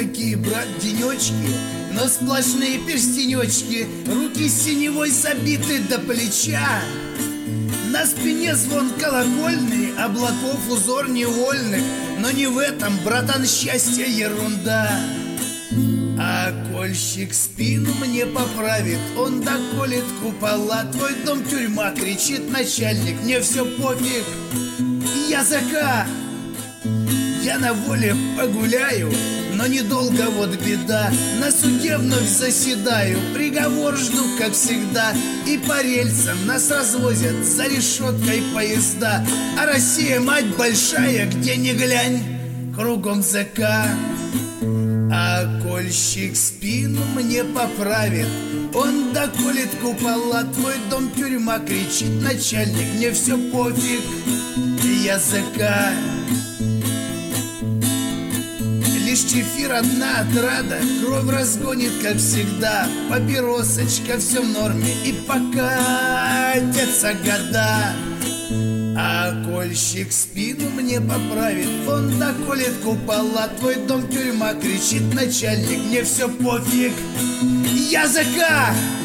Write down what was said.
какие, брат, денечки, но сплошные перстенечки, руки синевой забиты до плеча. На спине звон колокольный, облаков узор невольных, но не в этом, братан, счастье ерунда. А кольщик спину мне поправит, он доколет купола. Твой дом тюрьма, кричит начальник, мне все пофиг. Языка я на воле погуляю, но недолго, вот беда. На суде вновь заседаю, приговор жду, как всегда. И по рельсам нас развозят за решеткой поезда. А Россия, мать большая, где ни глянь, кругом ЗК. А кольщик спину мне поправит, он доколет купола. Твой дом тюрьма, кричит начальник, мне все пофиг. Языка лишь чефир, одна отрада, кровь разгонит, как всегда. Папиросочка, все в норме, и покатятся года. А кольщик спину мне поправит, он доколет купола. Твой дом тюрьма, кричит начальник, мне все пофиг. Языка